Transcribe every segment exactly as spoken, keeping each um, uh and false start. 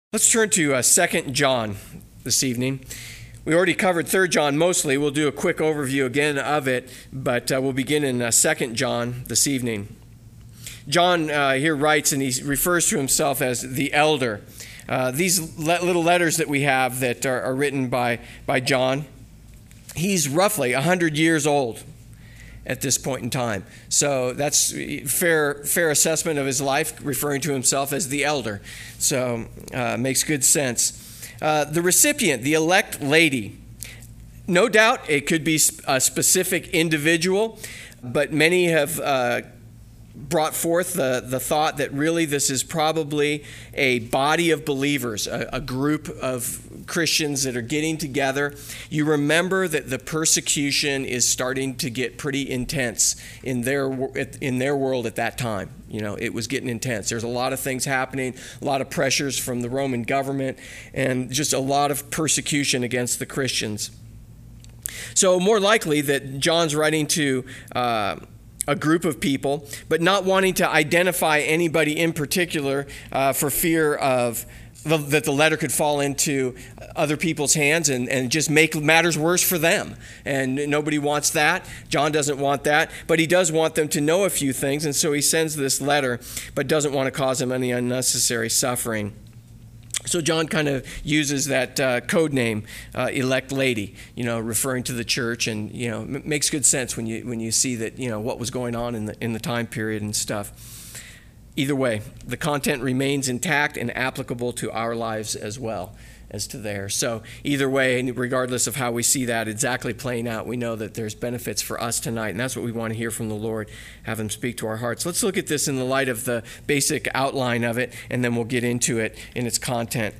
Let's turn to uh, Second John this evening. We already covered Third John mostly. We'll do a quick overview again of it, but uh, we'll begin in uh, Second John this evening. John uh, here writes, and he refers to himself as the elder. Uh, these le- little letters that we have that are, are written by, by John, he's roughly one hundred years old at this point in time. So that's fair fair assessment of his life, referring to himself as the elder. So uh, makes good sense. Uh, the recipient, the elect lady, no doubt it could be a specific individual, but many have uh, brought forth the, the thought that really this is probably a body of believers, a, a group of Christians that are getting together. You remember that the persecution is starting to get pretty intense in their in their world at that time. You know, it was getting intense. There's a lot of things happening, a lot of pressures from the Roman government, and just a lot of persecution against the Christians. So more likely that John's writing to uh, a group of people, but not wanting to identify anybody in particular uh, for fear of the, that the letter could fall into other people's hands and, and just make matters worse for them. And nobody wants that. John doesn't want that, but he does want them to know a few things, and so he sends this letter, but doesn't want to cause them any unnecessary suffering. So John kind of uses that uh, code name, uh, elect lady, you know, referring to the church, and you know, m- makes good sense when you when you see that, you know, what was going on in the in the time period and stuff. Either way, the content remains intact and applicable to our lives as well as to theirs. So either way, regardless of how we see that exactly playing out, we know that there's benefits for us tonight, and that's what we want to hear from the Lord, have him speak to our hearts. Let's look at this in the light of the basic outline of it, and then we'll get into it in its content.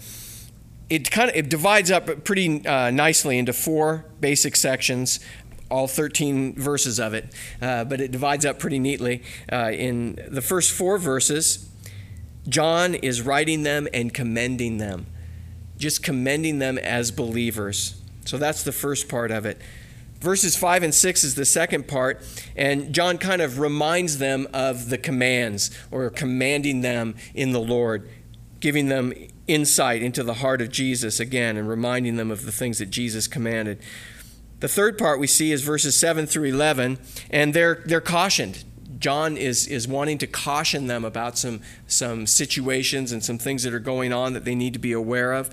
It kind of it divides up pretty uh, nicely into four basic sections, all thirteen verses of it, uh, but it divides up pretty neatly. Uh, in the first four verses, John is writing them and commending them, just commending them as believers. So that's the first part of it. Verses five and six is the second part, and John kind of reminds them of the commands, or commanding them in the Lord, giving them insight into the heart of Jesus again, and reminding them of the things that Jesus commanded. The third part we see is verses seven through eleven, and they're they're cautioned. John is is wanting to caution them about some some situations and some things that are going on that they need to be aware of.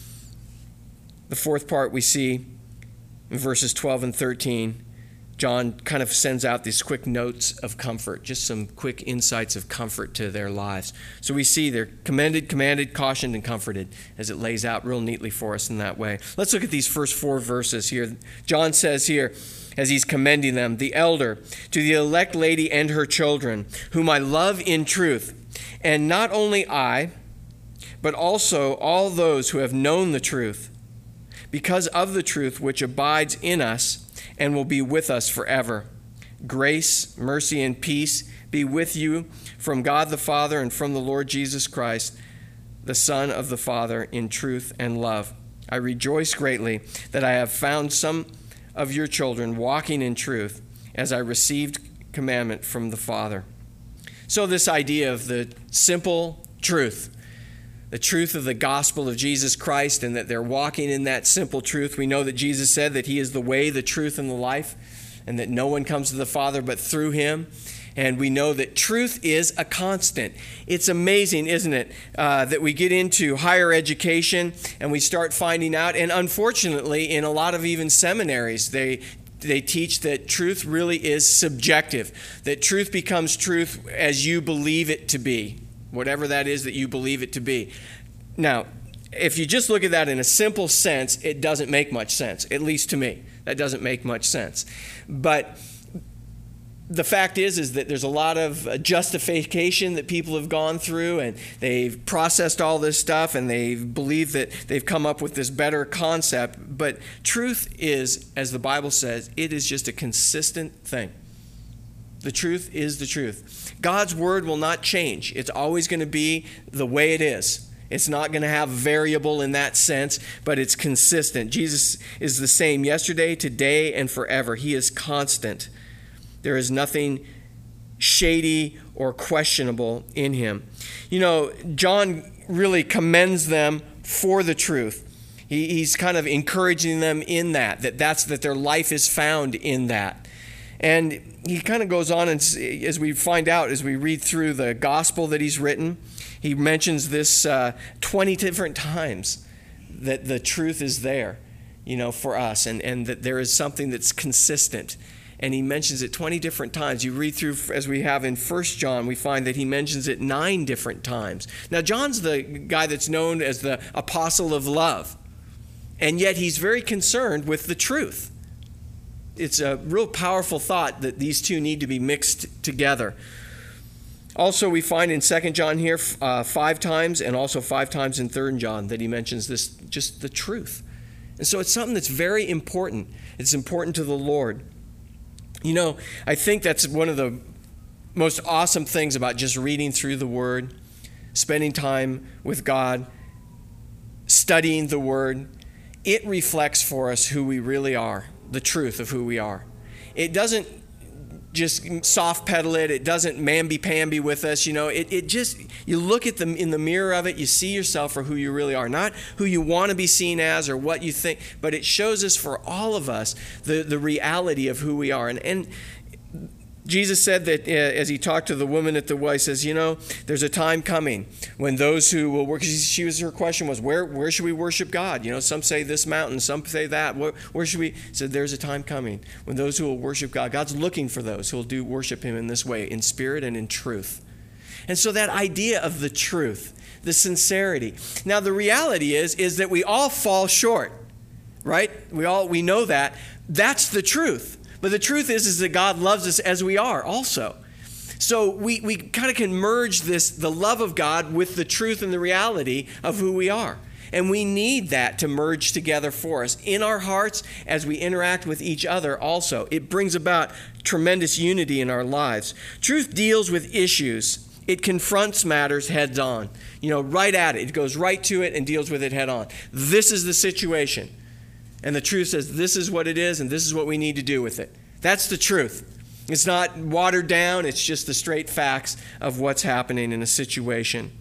The fourth part we see in verses twelve and thirteen. John kind of sends out these quick notes of comfort, just some quick insights of comfort to their lives. So we see they're commended, commanded, cautioned, and comforted, as it lays out real neatly for us in that way. Let's look at these first four verses here. John says here, as he's commending them, the elder, to the elect lady and her children, whom I love in truth, and not only I, but also all those who have known the truth, because of the truth which abides in us and will be with us forever. Grace, mercy, and peace be with you from God the Father and from the Lord Jesus Christ, the Son of the Father, in truth and love. I rejoice greatly that I have found some of your children walking in truth, as I received commandment from the Father. So this idea of the simple truth, the truth of the gospel of Jesus Christ, and that they're walking in that simple truth. We know that Jesus said that he is the way, the truth, and the life, and that no one comes to the Father but through him. And we know that truth is a constant. It's amazing, isn't it, uh, that we get into higher education and we start finding out, and unfortunately in a lot of even seminaries, they they teach that truth really is subjective, that truth becomes truth as you believe it to be, whatever that is that you believe it to be. Now, if you just look at that in a simple sense, it doesn't make much sense, at least to me. That doesn't make much sense. But the fact is, is that there's a lot of justification that people have gone through, and they've processed all this stuff, and they believe that they've come up with this better concept. But truth is, as the Bible says, it is just a consistent thing. The truth is the truth. God's word will not change. It's always going to be the way it is. It's not going to have variable in that sense, but it's consistent. Jesus is the same yesterday, today, and forever. He is constant. There is nothing shady or questionable in him. You know, John really commends them for the truth. He, he's kind of encouraging them in that, that that's that their life is found in that. And he kind of goes on, and as we find out, as we read through the gospel that he's written, he mentions this uh, twenty different times, that the truth is there, you know, for us, and, and that there is something that's consistent. And he mentions it twenty different times. You read through, as we have in First John, we find that he mentions it nine different times. Now, John's the guy that's known as the apostle of love, and yet he's very concerned with the truth. It's a real powerful thought that these two need to be mixed together. Also, we find in Second John here uh, five times, and also five times in Third John, that he mentions this, just the truth. And so it's something that's very important. It's important to the Lord. You know, I think that's one of the most awesome things about just reading through the Word, spending time with God, studying the Word. It reflects for us who we really are, the truth of who we are. It doesn't just soft pedal it. It doesn't mamby-pamby with us. You know, it, it just, you look at them in the mirror of it, you see yourself for who you really are. Not who you want to be seen as or what you think, but it shows us for all of us the, the reality of who we are. And, and Jesus said that uh, as he talked to the woman at the well, he says, you know, there's a time coming when those who will work, she was, her question was, where where should we worship God? You know, some say this mountain, some say that. Where, where should we? He said, there's a time coming when those who will worship God, God's looking for those who will do worship him in this way, in spirit and in truth. And so that idea of the truth, the sincerity. Now, the reality is, is that we all fall short, right? We all, we know that. That's the truth. But the truth is, is that God loves us as we are also. So we, we kind of can merge this, the love of God, with the truth and the reality of who we are. And we need that to merge together for us in our hearts as we interact with each other also. It brings about tremendous unity in our lives. Truth deals with issues. It confronts matters heads on. You know, right at it. It goes right to it and deals with it head on. This is the situation. And the truth says this is what it is and this is what we need to do with it. That's the truth. It's not watered down. It's just the straight facts of what's happening in a situation.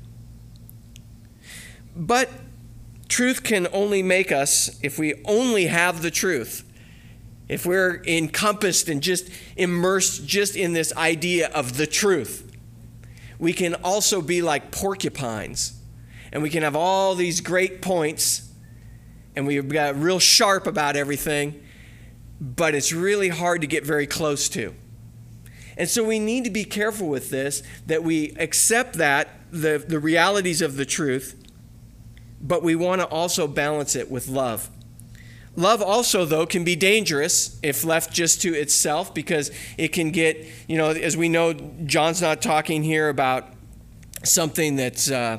But truth can only make us, if we only have the truth, if we're encompassed and just immersed just in this idea of the truth, we can also be like porcupines. And we can have all these great points, and we've got real sharp about everything, but it's really hard to get very close to. And so we need to be careful with this, that we accept that, the, the realities of the truth, but we want to also balance it with love. Love also, though, can be dangerous if left just to itself, because it can get, you know, as we know, John's not talking here about something that's uh,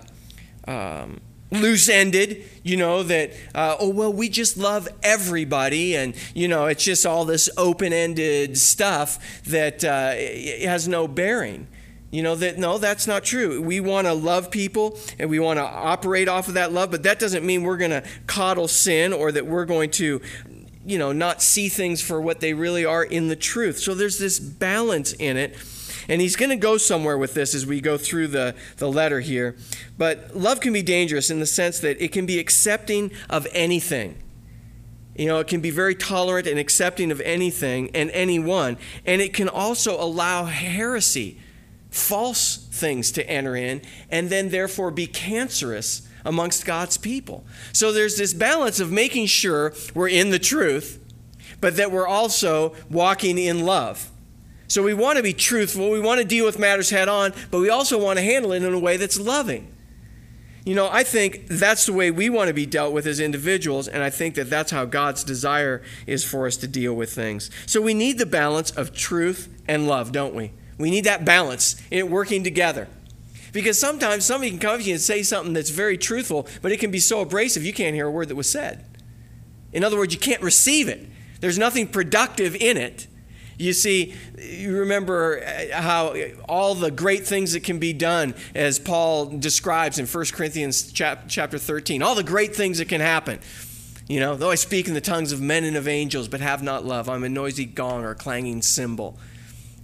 um, loose-ended, you know, that, uh, oh, well, we just love everybody, and, you know, it's just all this open-ended stuff that uh, has no bearing. You know, that no, that's not true. We want to love people, and we want to operate off of that love, but that doesn't mean we're going to coddle sin, or that we're going to, you know, not see things for what they really are in the truth. So there's this balance in it. And he's going to go somewhere with this as we go through the, the letter here. But love can be dangerous in the sense that it can be accepting of anything. You know, it can be very tolerant and accepting of anything and anyone. And it can also allow heresy, false things to enter in, and then therefore be cancerous amongst God's people. So there's this balance of making sure we're in the truth, but that we're also walking in love. So we want to be truthful, we want to deal with matters head on, but we also want to handle it in a way that's loving. You know, I think that's the way we want to be dealt with as individuals, and I think that that's how God's desire is for us to deal with things. So we need the balance of truth and love, don't we? We need that balance in it working together. Because sometimes somebody can come to you and say something that's very truthful, but it can be so abrasive you can't hear a word that was said. In other words, you can't receive it. There's nothing productive in it. You see, you remember how all the great things that can be done, as Paul describes in First Corinthians chapter thirteen, all the great things that can happen. You know, though I speak in the tongues of men and of angels, but have not love, I'm a noisy gong or a clanging cymbal.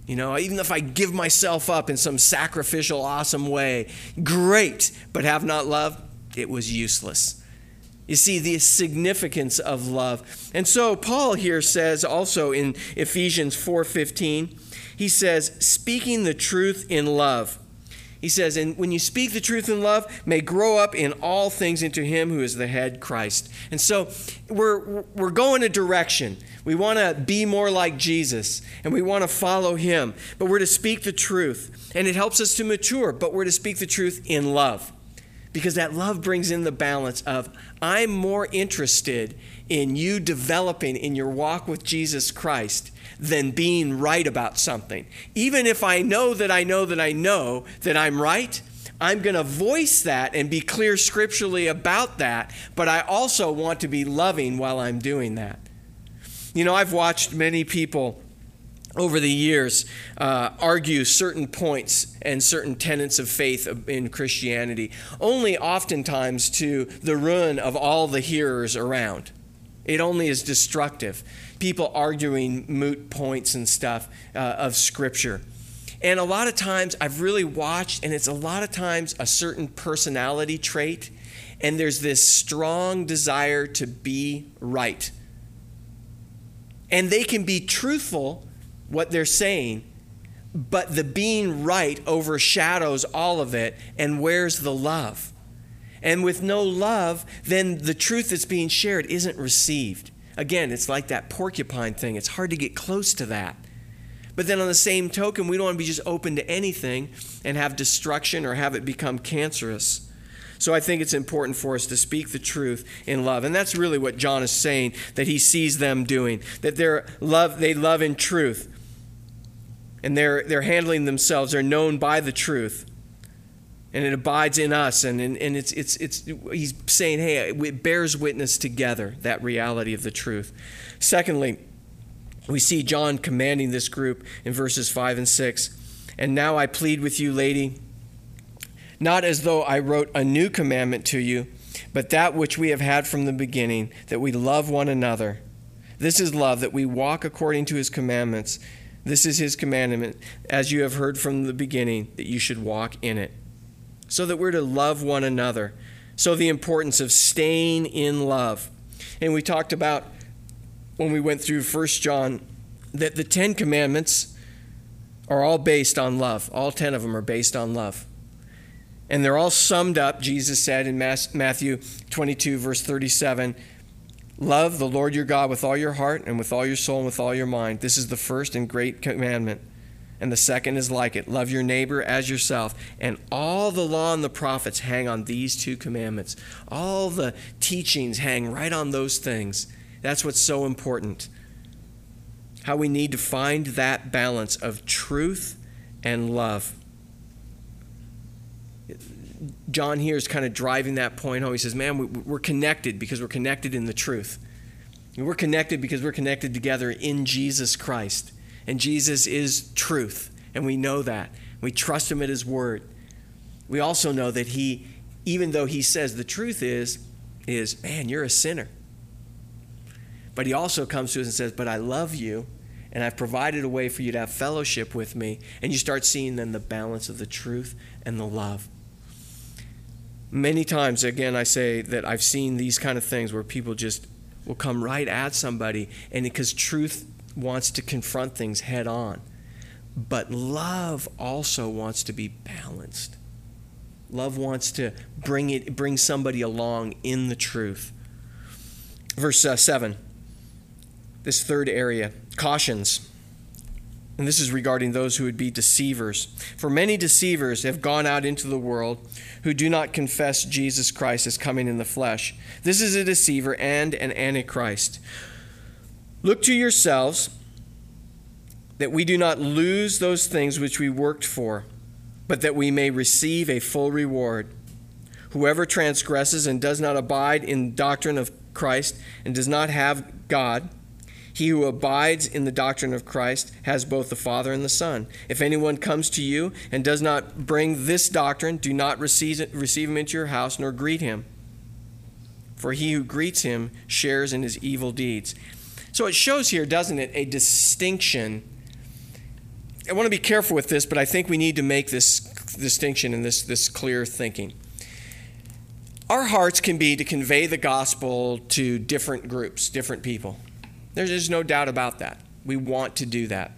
You know, even if I give myself up in some sacrificial, awesome way, great, but have not love, it was useless. You see the significance of love. And so Paul here says also in Ephesians four fifteen, he says, speaking the truth in love. He says, and when you speak the truth in love, may grow up in all things into him who is the head, Christ. And so we're we're going a direction. We want to be more like Jesus, and we want to follow him. But we're to speak the truth, and it helps us to mature, but we're to speak the truth in love. Because that love brings in the balance of, I'm more interested in you developing in your walk with Jesus Christ than being right about something. Even if I know that I know that I know that I'm right, I'm going to voice that and be clear scripturally about that, but I also want to be loving while I'm doing that. You know, I've watched many people over the years uh, argue certain points and certain tenets of faith in Christianity, only oftentimes to the ruin of all the hearers around. It only is destructive. People arguing moot points and stuff uh, of Scripture. And a lot of times I've really watched, and it's a lot of times a certain personality trait, and there's this strong desire to be right. And they can be truthful, what they're saying, but the being right overshadows all of it, and where's the love? And with no love, then the truth that's being shared isn't received. Again, it's like that porcupine thing. It's hard to get close to that. But then on the same token, we don't want to be just open to anything and have destruction or have it become cancerous. So I think it's important for us to speak the truth in love. And that's really what John is saying, that he sees them doing, that they're love, they love in truth. And they're, they're handling themselves. They're known by the truth. And it abides in us, and, and, and it's, it's, it's, he's saying, hey, it bears witness together, that reality of the truth. Secondly, we see John commanding this group in verses five and six. And now I plead with you, lady, not as though I wrote a new commandment to you, but that which we have had from the beginning, that we love one another. This is love, that we walk according to his commandments. This is his commandment, as you have heard from the beginning, that you should walk in it. So that we're to love one another. So the importance of staying in love. And we talked about, when we went through First John, that the Ten Commandments are all based on love. All ten of them are based on love. And they're all summed up, Jesus said in Matthew twenty-two, verse thirty-seven, love the Lord your God with all your heart and with all your soul and with all your mind. This is the first and great commandment. And the second is like it. Love your neighbor as yourself. And all the law and the prophets hang on these two commandments. All the teachings hang right on those things. That's what's so important. How we need to find that balance of truth and love. John here is kind of driving that point home. He says, man, we're connected because we're connected in the truth. We're connected because we're connected together in Jesus Christ. And Jesus is truth, and we know that. We trust him at his word. We also know that he, even though he says the truth is, is, man, you're a sinner. But he also comes to us and says, but I love you, and I've provided a way for you to have fellowship with me. And you start seeing then the balance of the truth and the love. Many times, again, I say that I've seen these kind of things where people just will come right at somebody, and because truth wants to confront things head on. But love also wants to be balanced. Love wants to bring it, bring somebody along in the truth. Verse uh, seven, this third area, cautions. And this is regarding those who would be deceivers. For many deceivers have gone out into the world who do not confess Jesus Christ as coming in the flesh. This is a deceiver and an antichrist. Look to yourselves that we do not lose those things which we worked for, but that we may receive a full reward. Whoever transgresses and does not abide in doctrine of Christ and does not have God, he who abides in the doctrine of Christ has both the Father and the Son. If anyone comes to you and does not bring this doctrine, do not receive, it, receive him into your house nor greet him. For he who greets him shares in his evil deeds. So it shows here, doesn't it, a distinction I want to be careful with this, but I think we need to make this distinction and this, this clear thinking. Our hearts can be to convey the gospel to different groups, different people. There's just no doubt about that. We want to do that.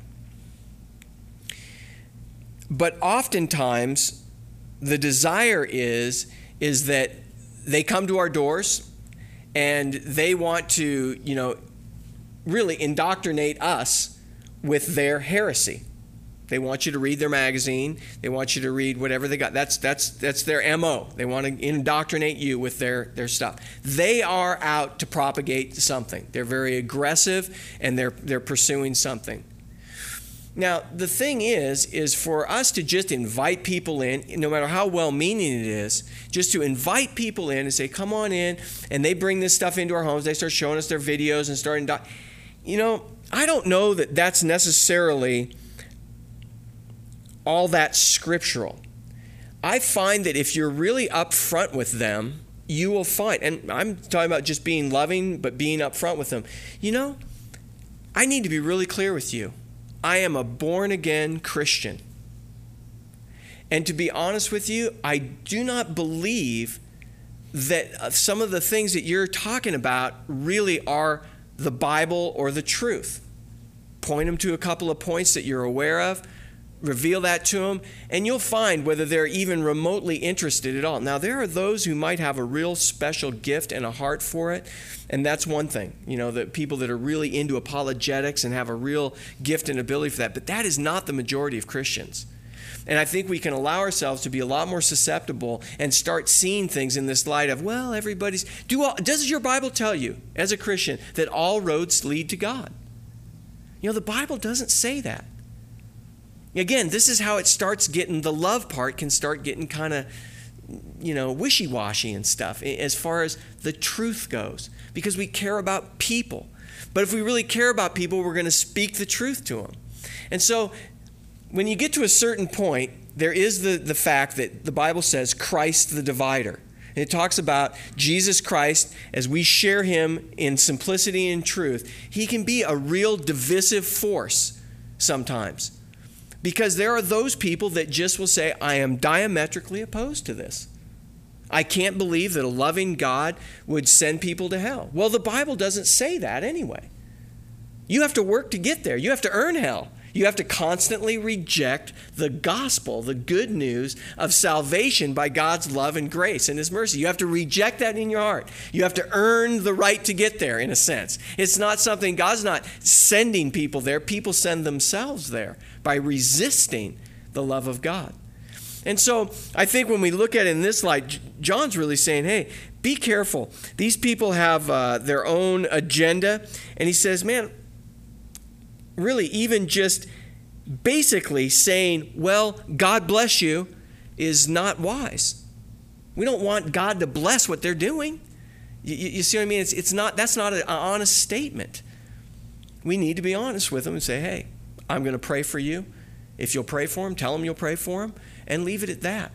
But oftentimes, the desire is, is that they come to our doors and they want to, you know, really indoctrinate us with their heresy. They want you to read their magazine. They want you to read whatever they got. That's that's that's their M O. They want to indoctrinate you with their, their stuff. They are out to propagate something. They're very aggressive, and they're they're pursuing something. Now, the thing is, is for us to just invite people in, no matter how well-meaning it is, just to invite people in and say, come on in, and they bring this stuff into our homes. They start showing us their videos and starting to, you know, I don't know that that's necessarily all that scriptural. I find that if you're really upfront with them, you will find, and I'm talking about just being loving, but being upfront with them. You know, I need to be really clear with you. I am a born-again Christian. And to be honest with you, I do not believe that some of the things that you're talking about really are the Bible or the truth. Point them to a couple of points that you're aware of. Reveal that to them, and you'll find whether they're even remotely interested at all. Now, there are those who might have a real special gift and a heart for it, and that's one thing. You know, the people that are really into apologetics and have a real gift and ability for that, but that is not the majority of Christians. And I think we can allow ourselves to be a lot more susceptible and start seeing things in this light of, well, everybody's... Do all, does your Bible tell you, as a Christian, that all roads lead to God? You know, the Bible doesn't say that. Again, this is how it starts getting, the love part can start getting kind of, you know, wishy-washy and stuff as far as the truth goes, because we care about people. But if we really care about people, we're going to speak the truth to them. And so when you get to a certain point, there is the, the fact that the Bible says Christ the divider. And it talks about Jesus Christ, as we share him in simplicity and truth, he can be a real divisive force sometimes. Because there are those people that just will say, I am diametrically opposed to this. I can't believe that a loving God would send people to hell. Well, the Bible doesn't say that anyway. You have to work to get there. You have to earn hell. You have to constantly reject the gospel, the good news of salvation by God's love and grace and his mercy. You have to reject that in your heart. You have to earn the right to get there, in a sense. It's not something, God's not sending people there. People send themselves there by resisting the love of God. And so I think when we look at it in this light, John's really saying, hey, be careful. These people have uh, their own agenda. And he says, man, really even just basically saying, well, God bless you is not wise. We don't want God to bless what they're doing. You, you see what I mean? It's, it's not, that's not an honest statement. We need to be honest with them and say, hey, I'm going to pray for you. If you'll pray for them, tell them you'll pray for them, and leave it at that.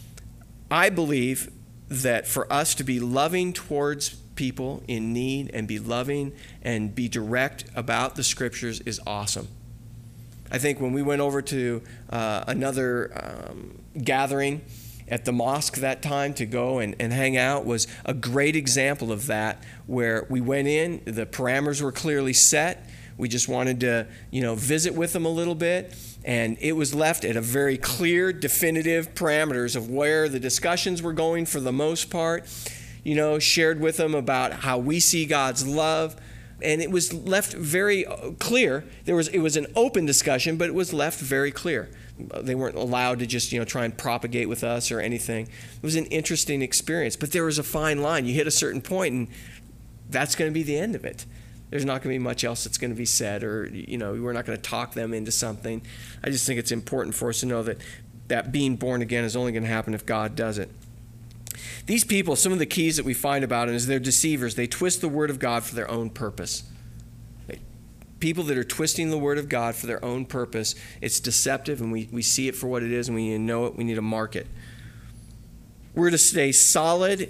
I believe that for us to be loving towards people in need and be loving and be direct about the scriptures is awesome. I think when we went over to uh, another um, gathering at the mosque that time to go and, and hang out was a great example of that, where we went in, the parameters were clearly set. We just wanted to, you know, visit with them a little bit. And it was left at a very clear, definitive parameters of where the discussions were going for the most part. You know, shared with them about how we see God's love. And it was left very clear. There was, it was an open discussion, but it was left very clear. They weren't allowed to just, you know, try and propagate with us or anything. It was an interesting experience. But there was a fine line. You hit a certain point, and that's going to be the end of it. There's not going to be much else that's going to be said, or, you know, we're not going to talk them into something. I just think it's important for us to know that, that being born again is only going to happen if God does it. These people, some of the keys that we find about them is they're deceivers. They twist the word of God for their own purpose. They, people that are twisting the word of God for their own purpose, it's deceptive, and we, we see it for what it is, and we need to know it. We need to mark it. We're to stay solid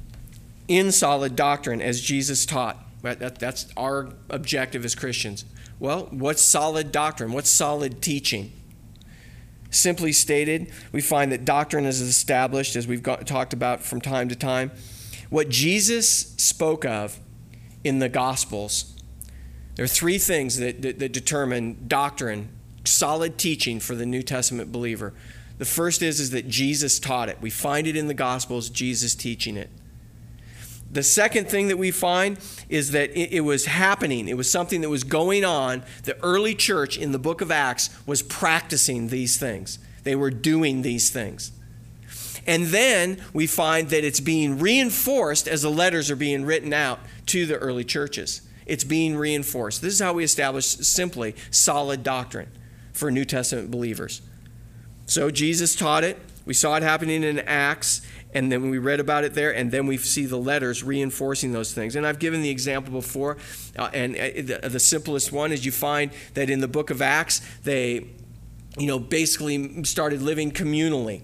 in solid doctrine as Jesus taught. That, that's our objective as Christians. Well, what's solid doctrine? What's solid teaching? Simply stated, we find that doctrine is established, as we've got, talked about from time to time. What Jesus spoke of in the Gospels, there are three things that, that, that determine doctrine, solid teaching for the New Testament believer. The first is, is that Jesus taught it. We find it in the Gospels, Jesus teaching it. The second thing that we find is that it, it was happening. It was something that was going on. The early church in the book of Acts was practicing these things. They were doing these things. And then we find that it's being reinforced as the letters are being written out to the early churches. It's being reinforced. This is how we establish simply solid doctrine for New Testament believers. So Jesus taught it. We saw it happening in Acts, and then we read about it there, and then we see the letters reinforcing those things. And I've given the example before, uh, and uh, the, the simplest one is you find that in the book of Acts, they, you know, basically started living communally.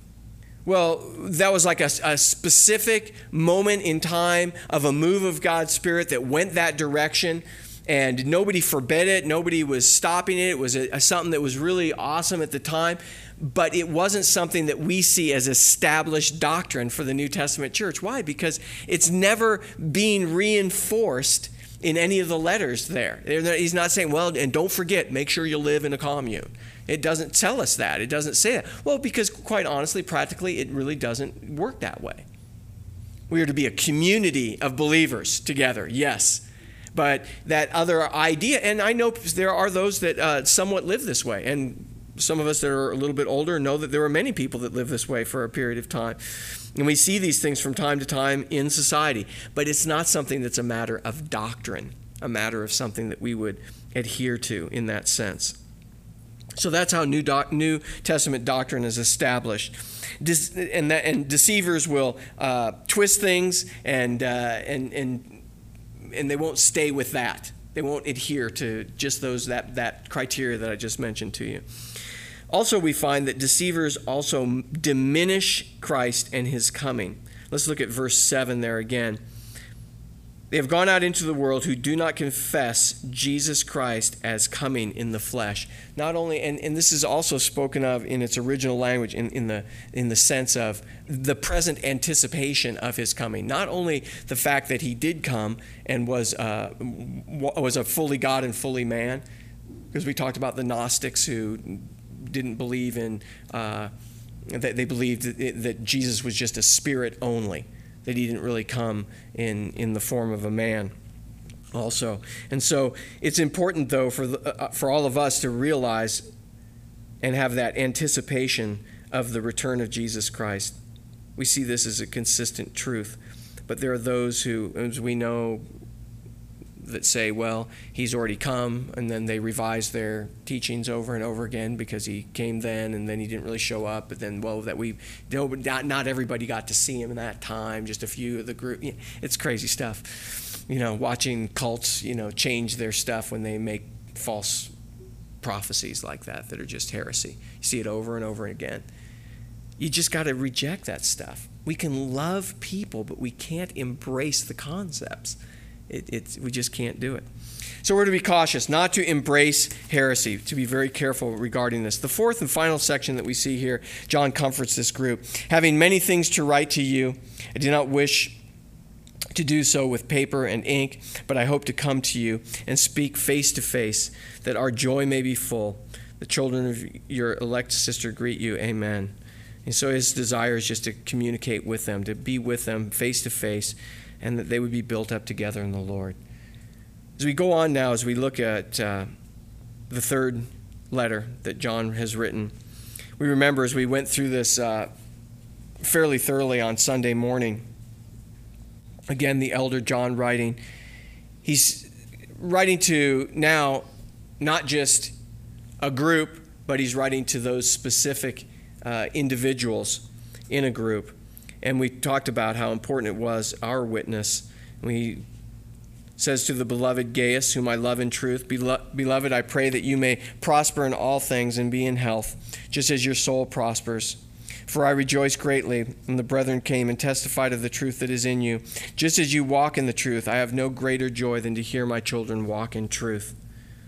Well, that was like a, a specific moment in time of a move of God's Spirit that went that direction, and nobody forbid it. Nobody was stopping it. It was a, a, something that was really awesome at the time, but it wasn't something that we see as established doctrine for the New Testament church. Why? Because it's never being reinforced in any of the letters there. He's not saying, well, and don't forget, make sure you live in a commune. It doesn't tell us that. It doesn't say that. Well, because quite honestly, practically, it really doesn't work that way. We are to be a community of believers together, yes. But that other idea, and I know there are those that uh, somewhat live this way, and some of us that are a little bit older know that there are many people that live this way for a period of time. And we see these things from time to time in society. But it's not something that's a matter of doctrine, a matter of something that we would adhere to in that sense. So that's how New, doc, New Testament doctrine is established. De- and, that, and deceivers will uh, twist things, and, uh, and, and, and they won't stay with that. They won't adhere to just those that, that criteria that I just mentioned to you. Also, we find that deceivers also diminish Christ and his coming. Let's look at verse seven there again. They have gone out into the world who do not confess Jesus Christ as coming in the flesh. Not only, and, and this is also spoken of in its original language in, in the in the sense of the present anticipation of his coming. Not only the fact that he did come and was uh, was a fully God and fully man, because we talked about the Gnostics who didn't believe in, uh, that they believed that, that Jesus was just a spirit only, that he didn't really come in, in the form of a man also. And so it's important, though, for, the, uh, for all of us to realize and have that anticipation of the return of Jesus Christ. We see this as a consistent truth. But there are those who, as we know, that say, well, he's already come, and then they revise their teachings over and over again because he came then and then he didn't really show up. But then, well, that we, not, not everybody got to see him in that time, just a few of the group. It's crazy stuff. You know, watching cults, you know, change their stuff when they make false prophecies like that that are just heresy. You see it over and over again. You just got to reject that stuff. We can love people, but we can't embrace the concepts. It, it's, we just can't do it. So we're to be cautious, not to embrace heresy, to be very careful regarding this. The fourth and final section that we see here, John comforts this group. Having many things to write to you, I do not wish to do so with paper and ink, but I hope to come to you and speak face to face, that our joy may be full. The children of your elect sister greet you. Amen. And so his desire is just to communicate with them, to be with them face to face, and that they would be built up together in the Lord. As we go on now, as we look at uh, the third letter that John has written, we remember as we went through this uh, fairly thoroughly on Sunday morning, again, the elder John writing, he's writing to now not just a group, but he's writing to those specific uh, individuals in a group. And we talked about how important it was, our witness. He says to the beloved Gaius, whom I love in truth, Beloved, I pray that you may prosper in all things and be in health, just as your soul prospers. For I rejoice greatly when the brethren came and testified of the truth that is in you. Just as you walk in the truth, I have no greater joy than to hear my children walk in truth.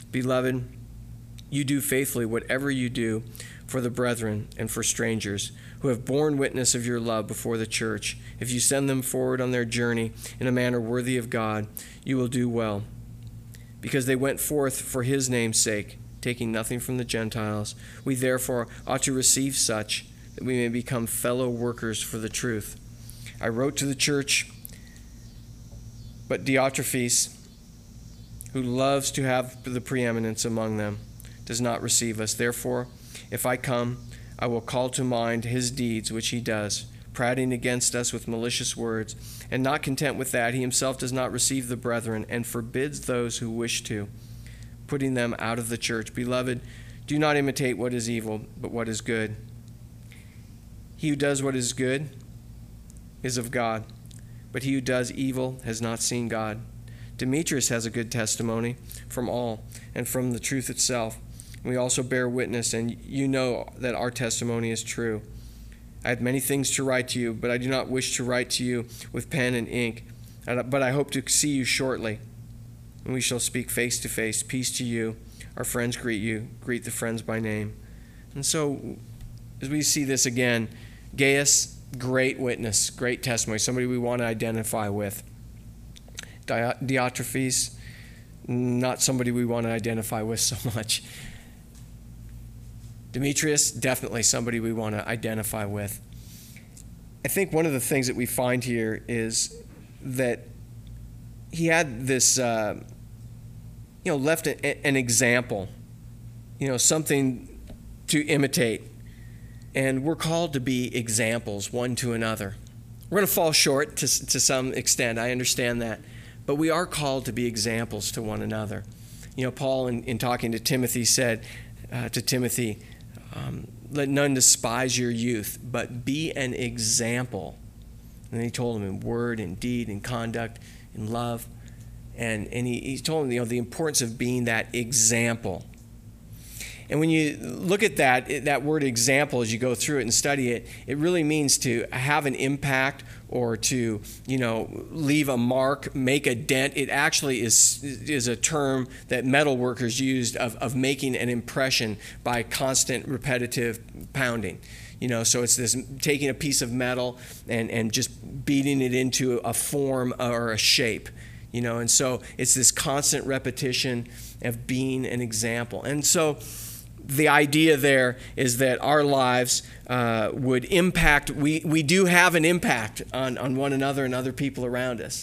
Beloved, you do faithfully whatever you do for the brethren and for strangers who have borne witness of your love before the church. If you send them forward on their journey in a manner worthy of God, you will do well, because they went forth for his name's sake, taking nothing from the Gentiles. We therefore ought to receive such, that we may become fellow workers for the truth. I wrote to the church, but Diotrephes, who loves to have the preeminence among them, does not receive us. Therefore, if I come, I will call to mind his deeds which he does, prating against us with malicious words. And not content with that, he himself does not receive the brethren, and forbids those who wish to, putting them out of the church. Beloved, do not imitate what is evil, but what is good. He who does what is good is of God, but he who does evil has not seen God. Demetrius has a good testimony from all, and from the truth itself. We also bear witness, and you know that our testimony is true. I have many things to write to you, but I do not wish to write to you with pen and ink. But I hope to see you shortly, and we shall speak face to face. Peace to you. Our friends greet you. Greet the friends by name. And so, as we see this again, Gaius, great witness, great testimony, somebody we want to identify with. Diotrephes, not somebody we want to identify with so much. Demetrius, definitely somebody we want to identify with. I think one of the things that we find here is that he had this, uh, you know, left a, an example, you know, something to imitate. And we're called to be examples one to another. We're going to fall short to, to some extent. I understand that. But we are called to be examples to one another. You know, Paul, in, in talking to Timothy, said uh, to Timothy, um, let none despise your youth, but be an example. And then he told him in word, in deed, in conduct, in love. And, and he, he told him, you know, the importance of being that example. And when you look at that, that word example, as you go through it and study it, it really means to have an impact or to, you know, leave a mark, make a dent. It actually is is a term that metal workers used of, of making an impression by constant repetitive pounding. You know, so it's this taking a piece of metal and, and just beating it into a form or a shape. You know, and so it's this constant repetition of being an example. And so the idea there is that our lives uh, would impact, we, we do have an impact on, on one another and other people around us.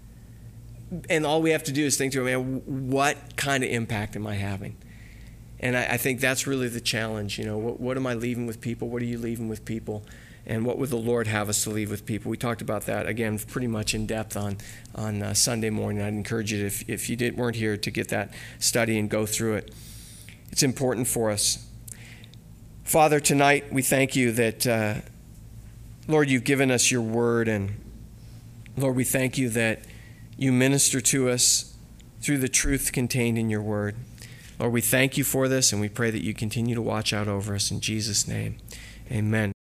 And all we have to do is think to, man, what kind of impact am I having? And I, I think that's really the challenge. You know, what, what am I leaving with people? What are you leaving with people? And what would the Lord have us to leave with people? We talked about that, again, pretty much in depth on, on uh, Sunday morning. I'd encourage you, if, if you did, weren't here, to get that study and go through it. It's important for us. Father, tonight we thank you that, uh, Lord, you've given us your word. And, Lord, we thank you that you minister to us through the truth contained in your word. Lord, we thank you for this, and we pray that you continue to watch out over us. In Jesus' name, amen.